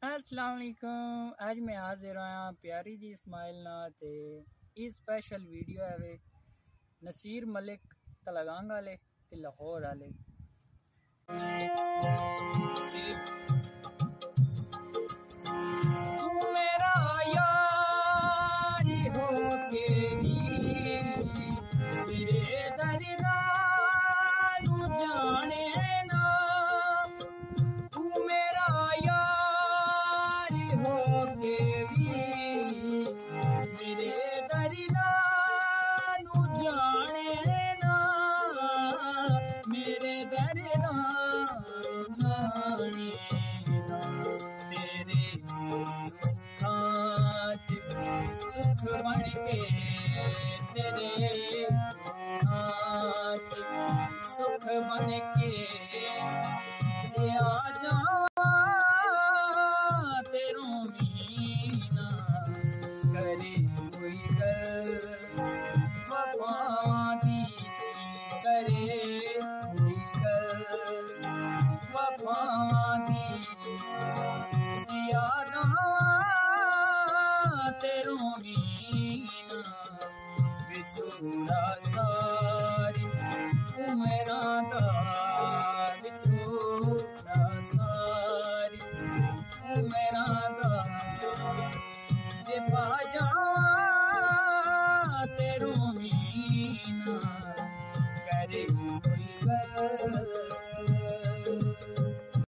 अस्सलाम वालेकुम। आज मैं हाजिर आया प्यारी जी इस्माइल ना ते इस स्पेशल वीडियो है वे नसीर मलिक तलगांग वाले ते लाहौर वाले। तू मेरा यार हो के भी तेरे दरदारू जाने ना। तू मेरा यार हो के भी मेरे दरदारू जाने ना। मेरे दरदारू जाने ना। तेरे कांच सुख बन के तेरे कांच सुख बन के आ जावा तेरों मीना करे कोई गल वफा दी करे कोई गल वफा दी जिया जावा तेरों मीना बिछोड़ा सा